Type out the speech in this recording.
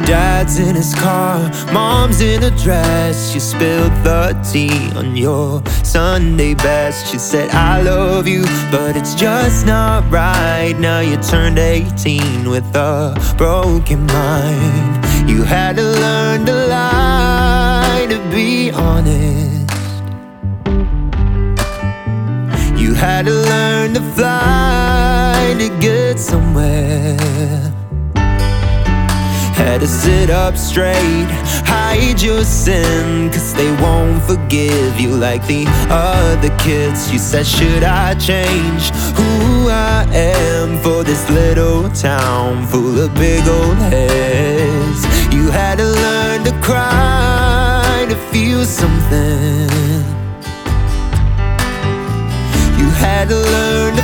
Dad's in his car, mom's in a dress. She spilled the tea on your Sunday best. She said, I love you, but it's just not right. Now you turned 18 with a broken mind. You had to learn to lie, to be honest. You had to learn to fly, to get somewhere. Had to sit up straight, hide your sin, 'cause they won't forgive you like the other kids. You said, should I change who I am for this little town full of big old heads? You had to learn to cry, to feel something. You had to learn to